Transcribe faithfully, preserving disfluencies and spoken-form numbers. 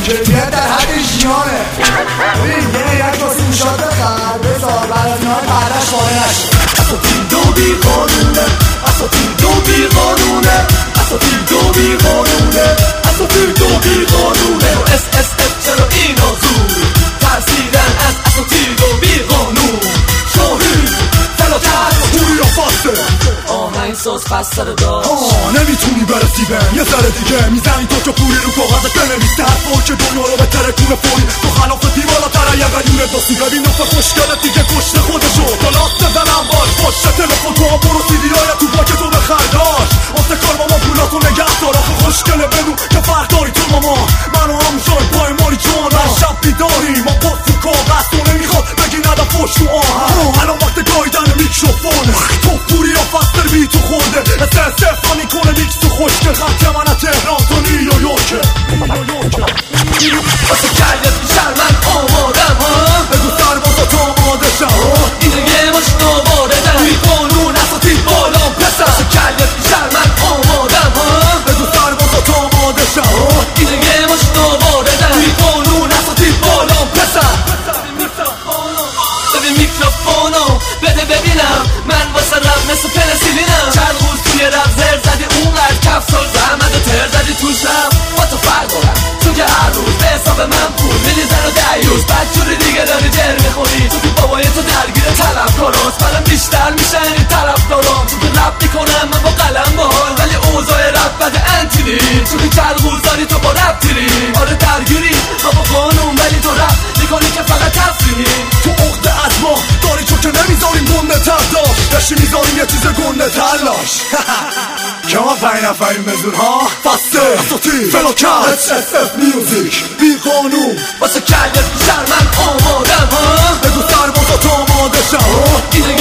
کیفیت در حد ژیانه. ببین یه یک واسه موشات بخر بذار بعد از اینا پردش خانه نشه. اساتید و بی قانونه، اساتید و بی قانونه، اساتید و بی قانونه، اساتید و بی قانونه. اس اس اف چرا اینا زور ترسیدن از اساتید و بی قانون. شاهید فلاکت پوری یا فاسه آهنگ ساز پس سر داشت. آه نمیتونی برسی بهم یه ذره دیگه میزنی تو که پوری رو کاغذت بنویسه حرفا که دنیا رو به ترکونه فوری تو خلاف دیوالا تره یه قدیونه داستی. ببین نفه خوشگلت دیگه کشته خودشو تا لاست بزنم باش باشه تلفن تو هم برو سیدیای تو باکه تو بخرداش واسه کار ماما پولاتو نگه دار. آخه خوشگله بدون که فرق داری تو ماما منو هم شای پای ماری جان هر شب بیداری ما پاس تو کاغذ تو نمیخواد بگی نده فش تو آهن. الان وقت گایدن میکروفونه تو پوری یا فستر بی تو خورده استفا میکنه میکس تو خوشگل خط من از تهران تا نیویورکه. واسه کلیت بیشتر من آمادم ها بگو سربازا تا آماده شم این یه ماش ناباره در بی قانون اساتید بالا پسر. واسه کلیت بیشتر من آمادم ها بگو سربازا تا آماده شم این یه ماش ناباره در بی قانون اساتید بالا پسر. ببین میکروفونو بده ببینم من واسه رب مثل پنسیلینم. چند روز توی رب زر زدی اونقدر کفسال زحمت و تر زدی تو شب با تو فرق دارم چون که هر روز به حساب من پول میدی زن و دیوز بعد جوری دیگه داری جر میخوری تو که بابای تو درگیر طلب کاراست. منم بیشتر میشن این طرف دارم چون که رب میکنم من با قلم باحال ولی اوضاع رب بد انتینی چون که چند روز داری تو با رب تیری. آره درگیری ما با قانون ولی تو رب میکنی که فقط تفریحی. تو عقده از ما داری تو که نمیذاریم گنده تر داشت داشتی میذاریم یه چیز گنده تر لاش. که ما پنج نفریم بزور ها فسته اساتید فلاکت اس اس اف میوزیک بی قانون. واسه کلیت بیشتر من آمادم ها بگو سربازا تا آماده شم این